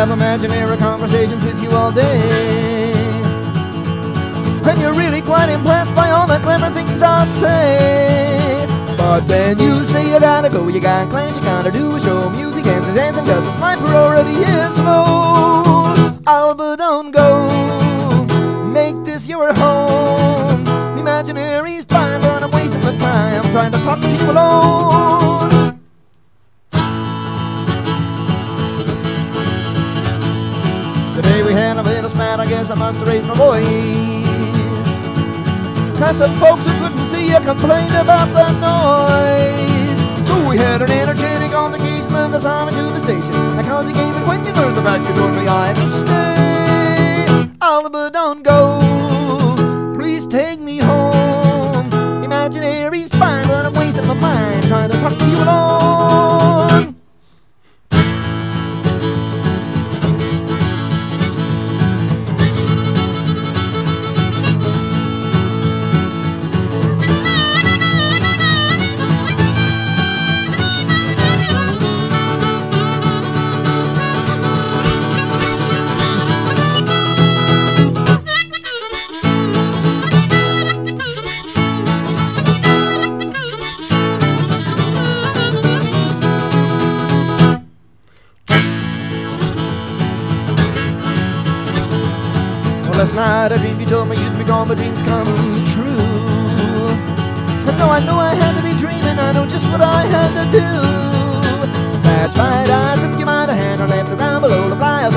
have imaginary conversations with you all day. And you're really quite impressed by all the clever things I say. But then you say you gotta go, you got class, you gotta do a show, music and dancing, cause my priority is low. Albert, don't go, make this your home. Imaginary's fine, but I'm wasting my time trying to talk to you alone. Today we had a little spat, I guess I must have raised my voice. Cause some folks who couldn't see you complained about the noise. So we had an entertaining altercation of the time into the station. And cause you gave it when you learned the fact you told me I had to stay. Oliver, don't go, please take me home. Imaginary's fine, but I'm wasting my mind trying to talk to you alone. Last night I dreamed you told me you'd make all my dreams come true. And though I know I had to be dreaming, I know just what I had to do. That's right, I took you by the hand and left the ground below to fly a